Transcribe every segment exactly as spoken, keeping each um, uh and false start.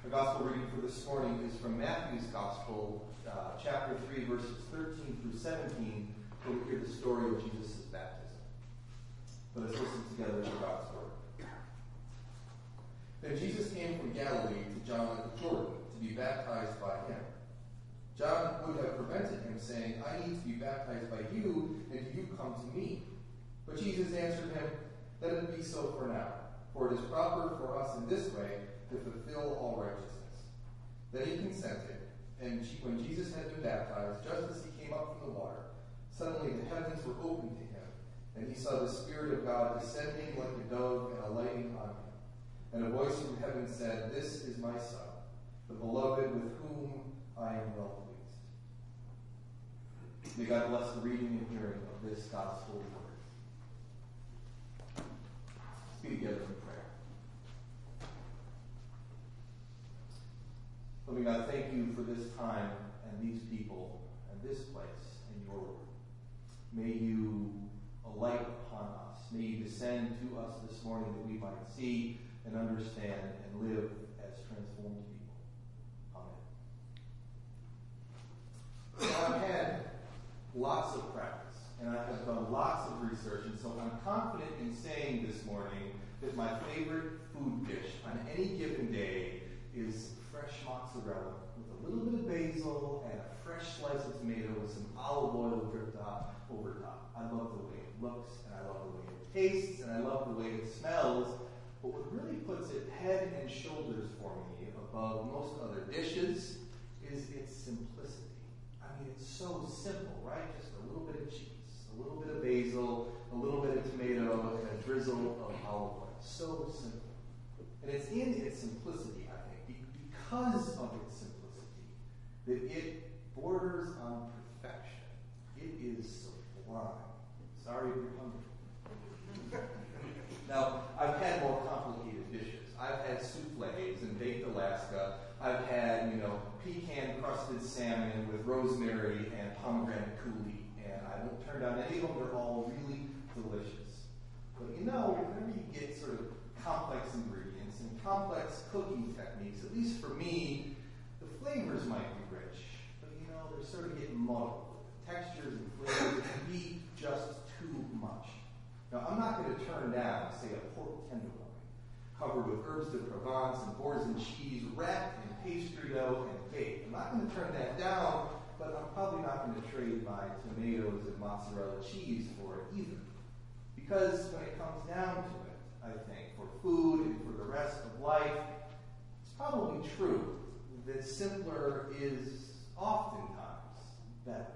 The gospel reading for this morning is from Matthew's Gospel, uh, chapter three, verses thirteen through seventeen, where we hear the story of Jesus' baptism. Let us listen together to God's word. Then Jesus came from Galilee to John at the Jordan to be baptized by him. John would have prevented him, saying, I need to be baptized by you, and do you come to me? But Jesus answered him, Let it be so for now, for it is proper for us in this way to fulfill all righteousness. Then he consented, and when Jesus had been baptized, just as he came up from the water, suddenly the heavens were opened to him, and he saw the Spirit of God descending like a dove and alighting on him. And a voice from heaven said, This is my Son, the beloved with whom I am well pleased. May God bless the reading and hearing of this gospel word. Let's be together in prayer. Loving God, thank you for this time and these people and this place and your word. May you alight upon us. May you descend to us this morning that we might see and understand and live as transformed people. Amen. So I've had lots of practice, and I have done lots of research, and so I'm confident in saying this morning that my favorite food dish on any given day is fresh mozzarella with a little bit of basil and a fresh slice of tomato with some olive oil dripped up over top. I love the way it looks, and I love the way it tastes, and I love the way it smells. But what really puts it head and shoulders for me above most other dishes is its simplicity. I mean, it's so simple, right? Just a little bit of cheese, a little bit of basil, a little bit of tomato, and a drizzle of olive oil. So simple. And it's in its simplicity, I think, because of its simplicity, that it borders on perfection. It is sublime. Sorry if you're hungry. Now, I've had more complicated dishes. I've had souffles and baked Alaska. I've had, you know, pecan-crusted salmon with rosemary and pomegranate coulis. And I won't turn down any of them. They're all really delicious. But you know, whenever you get sort of complex ingredients and complex cooking techniques, at least for me, the flavors might be rich. But you know, they're sort of getting muddled. The textures and flavors can be just too much. Now, I'm not going to turn down, say, a pork tenderloin covered with herbs de Provence and boursin cheese wrapped in pastry dough and baked. I'm not going to turn that down, but I'm probably not going to trade my tomatoes and mozzarella cheese for it either. Because when it comes down to it, I think, for food and for the rest of life, it's probably true that simpler is oftentimes better.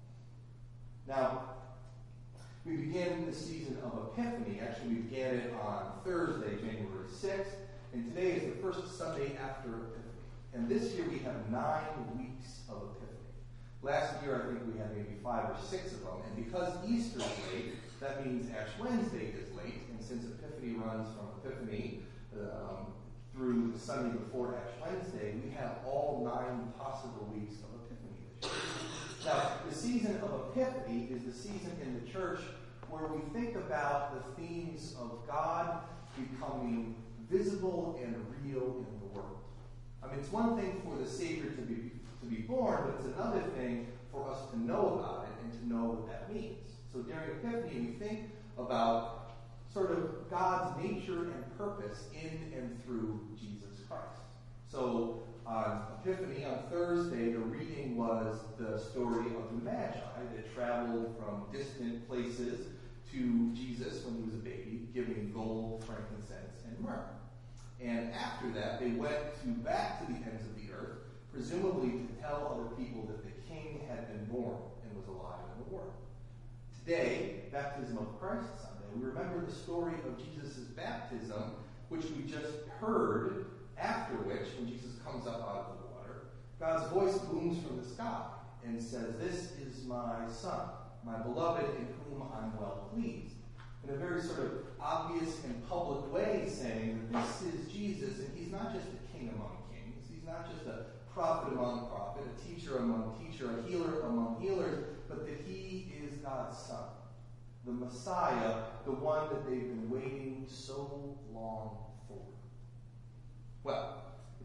Now, we began the season of Epiphany. Actually, we began it on Thursday, January sixth, and today is the first Sunday after Epiphany. And this year we have nine weeks of Epiphany. Last year, I think we had maybe five or six of them, and because Easter is late, that means Ash Wednesday is late, and since Epiphany runs from Epiphany um, through the Sunday before Ash Wednesday, we have all nine possible weeks of Epiphany this year. Now, the season of Epiphany is the season in the church where we think about the themes of God becoming visible and real in the world. I mean, it's one thing for the Savior to be to be born, but it's another thing for us to know about it and to know what that means. So during Epiphany, we think about sort of God's nature and purpose in and through Jesus Christ. So on Epiphany, on Thursday, the reading was the story of the Magi that traveled from distant places to Jesus when he was a baby, giving gold, frankincense, and myrrh. And after that, they went to back to the ends of the earth, presumably to tell other people that the king had been born and was alive in the world. Today, Baptism of Christ Sunday, we remember the story of Jesus' baptism, which we just heard, after which, when Jesus comes up out of the water, God's voice booms from the sky and says, This is my Son, my beloved, in whom I'm well pleased. In a very sort of obvious and public way, saying that this is Jesus, and he's not just a king among kings, he's not just a prophet among prophets, a teacher among teachers, a healer among healers, but that he is God's Son, the Messiah, the one that they've been waiting so long for. Well,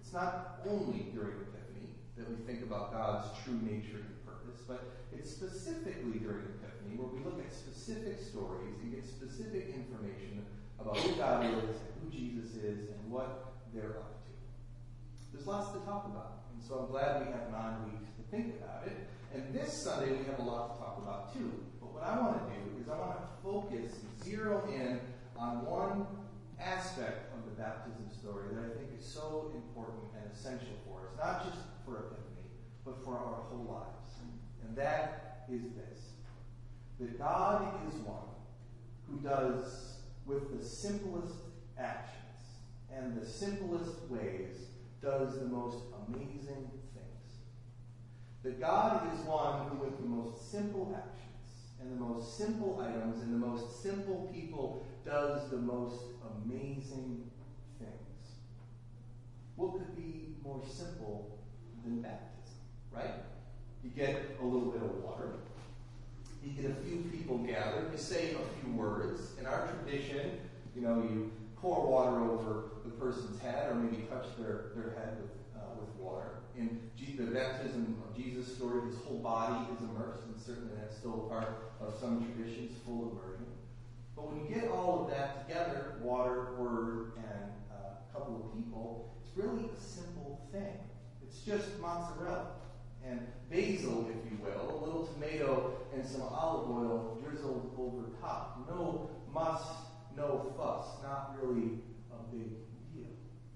It's not only during Epiphany that we think about God's true nature and purpose, but it's specifically during Epiphany where we look at specific stories and get specific information about who God is, who Jesus is, and what they're up to. There's lots to talk about, and so I'm glad we have nine weeks to think about it. And this Sunday we have a lot to talk about too. But what I want to do is I want to focus, zero in on one aspect of the baptism story that I think is so important and essential for us, not just for Epiphany, but for our whole lives. And that is this: that God is one who does, with the simplest actions and the simplest ways, does the most amazing things. That God is one who, with the most simple actions and the most simple items and the most simple people, does the most amazing things. What could be more simple than baptism, right? You get a little bit of water. You get a few people gathered. You say a few words. In our tradition, you know, you pour water over the person's head, or maybe touch their, their head with, uh, with water. In G- the baptism of Jesus' story, his whole body is immersed, and certainly that's still part of some traditions, full immersion. But when you get all of that together, water, word, and uh, a couple of people, it's really a simple thing. It's just mozzarella and basil, if you will, a little tomato and some olive oil drizzled over top. No muss, no fuss, not really a big deal.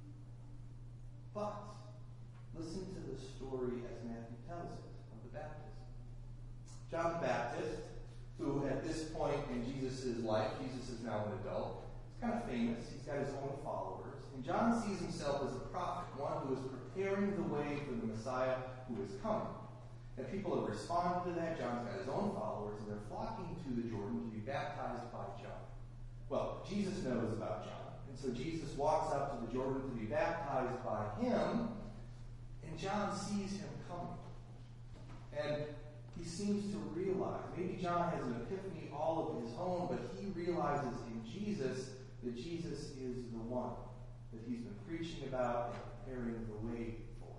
But listen to the story as Matthew tells it of the baptism. John the Baptist, who at this point in Jesus' life, Jesus is now an adult, he's kind of famous, he's got his own followers, and John sees himself as a prophet, one who is preparing the way for the Messiah who is coming. And people have responded to that. John's got his own followers, and they're flocking to the Jordan to be baptized by John. Well, Jesus knows about John, and so Jesus walks up to the Jordan to be baptized by him, and John sees him coming. And he seems to realize, maybe John has an epiphany all of his own, but he realizes in Jesus that Jesus is the one that he's been preaching about and preparing the way for.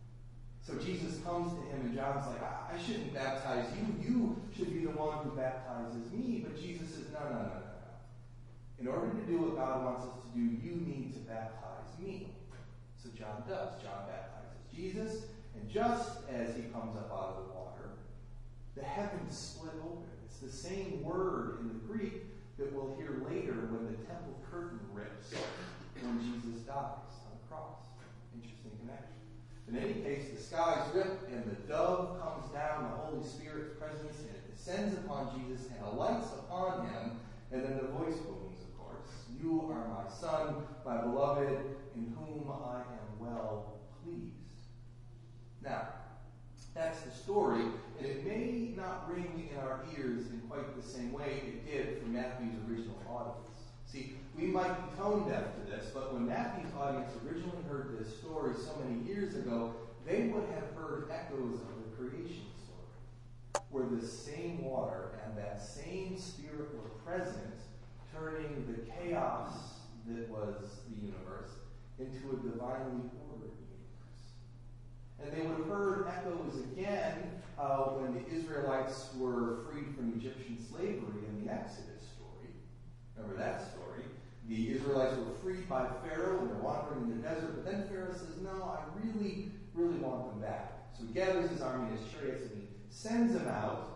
So Jesus comes to him, and John's like, I, I shouldn't baptize you. You should be the one who baptizes me. But Jesus says, no, no, no, no, no. In order to do what God wants us to do, you need to baptize me. So John does. John baptizes Jesus, and just as he comes up out of the water, the heavens split open. It's the same word in the Greek that we'll hear later when the temple curtain rips when Jesus dies on the cross. Interesting connection. In any case, the skies rip, and the dove comes down, the Holy Spirit's presence, and it descends upon Jesus and alights upon him, and then the voice booms, of course. You are my Son, my beloved, in whom I am well pleased. Now, that's the story, and it may not ring in our ears in quite the same way it did for Matthew's original audience. See, we might be tone deaf to this, but when Matthew's audience originally heard this story so many years ago, they would have heard echoes of the creation story, where the same water and that same Spirit were present, turning the chaos that was the universe into a divinely ordered universe. And they would have heard echoes again uh, when the Israelites were freed from Egyptian slavery in the Exodus story. Remember that story? The Israelites were freed by Pharaoh and they're wandering in the desert, but then Pharaoh says, no, I really, really want them back. So he gathers his army and his chariots and he sends them out,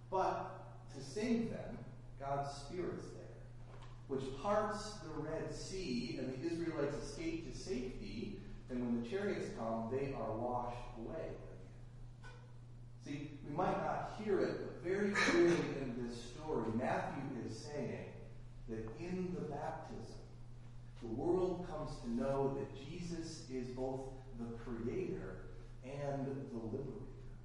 but to save them, God's Spirit's there, which parts the Red Sea, and the Israelites escape to safety, and when the chariots come, they are washed away again. See, we might not hear it, but very clearly in this story, Matthew is saying that in the baptism, the world comes to know that Jesus is both the creator and the liberator.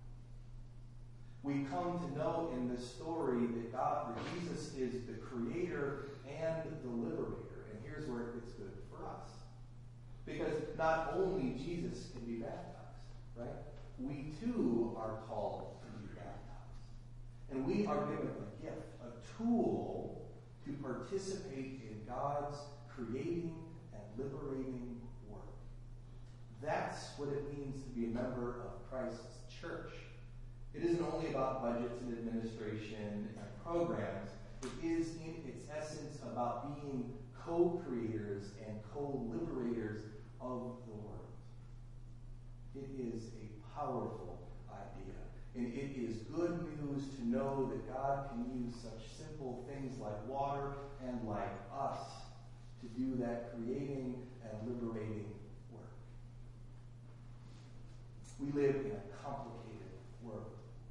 We come to know in this story that God, that Jesus is the creator and the liberator. And here's where it gets good for us. Because not only Jesus can be baptized, right? We too are called to be baptized. And we are given a gift, a tool to participate in God's creating and liberating work. That's what it means to be a member of Christ's church. It isn't only about budgets and administration and programs. It is, in its essence, about being co-creators and co-liberators of the world. It is a powerful idea. And it is good news to know that God can use such simple things like water and like us to do that creating and liberating work. We live in a complicated world.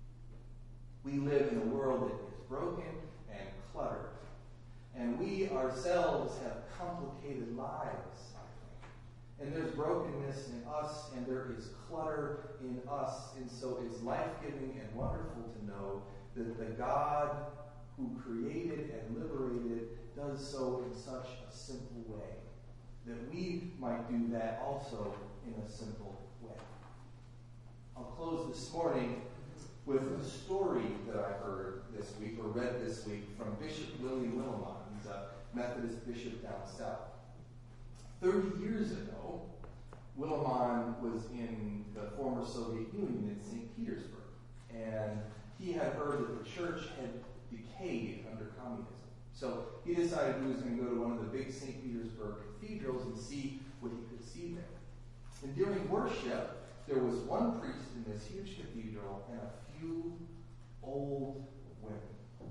We live in a world that is broken and cluttered. And we ourselves have complicated lives, I think. And there's brokenness in us, and there is clutter in us. And so it's life-giving and wonderful to know that the God who created and liberated does so in such a simple way, that we might do that also in a simple way. I'll close this morning with a story that I heard this week, or read this week, from Bishop Willie Willimon. He's a Methodist bishop down south. Thirty years ago, Willimon was in the former Soviet Union in Saint Petersburg, and he had heard that the church had decayed under communism. So he decided he was going to go to one of the big Saint Petersburg cathedrals and see what he could see there. And during worship, there was one priest in this huge cathedral and a few old women.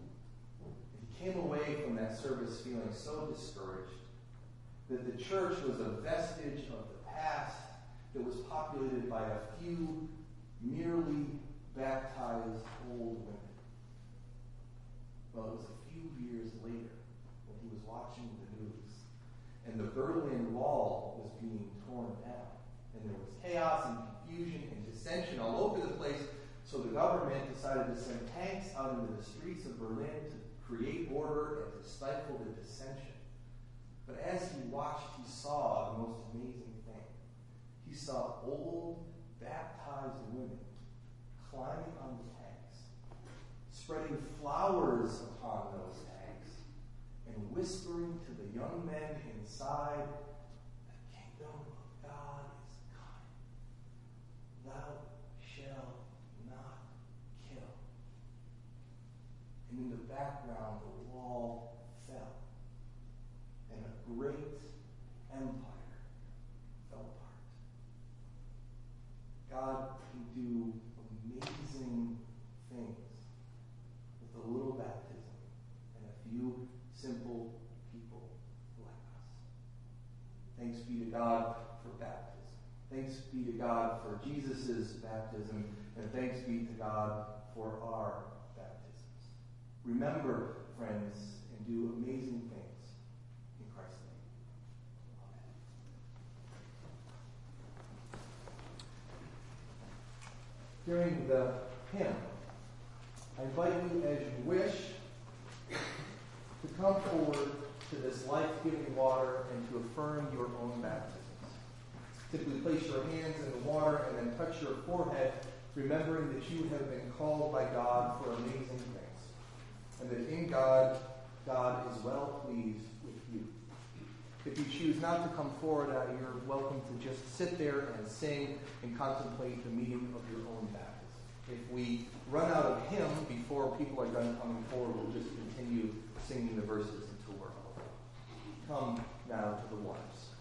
He came away from that service feeling so discouraged that the church was a vestige of the past that was populated by a few merely baptized old women. Well, it was a few years later when he was watching the news, and the Berlin Wall was being torn down, and there was chaos and confusion and dissension all over the place. So the government decided to send tanks out into the streets of Berlin to create order and to stifle the dissension. But as he watched, he saw the most amazing thing. He saw old, baptized women climbing on the tanks, spreading flowers upon those tanks, and whispering to the young men inside, "The kingdom of God is coming. Thou shalt not kill." And in the background, the wall fell, and a great empire fell apart. God can do amazing things with a little baptism and a few simple people like us. Thanks be to God for baptism. Thanks be to God for Jesus' baptism, and thanks be to God for our baptisms. Remember, friends, and do amazing things in Christ's name. Amen. During the hymn, I invite you, as you wish, to come forward to this life-giving water and to affirm your own baptisms. Simply place your hands in the water and then touch your forehead, remembering that you have been called by God for amazing things, and that in God, God is well pleased with you. If you choose not to come forward, uh, you're welcome to just sit there and sing and contemplate the meaning of your own baptism. If we run out of hymn before people are done coming forward, we'll just continue singing the verses until we're over. Come now to the waters.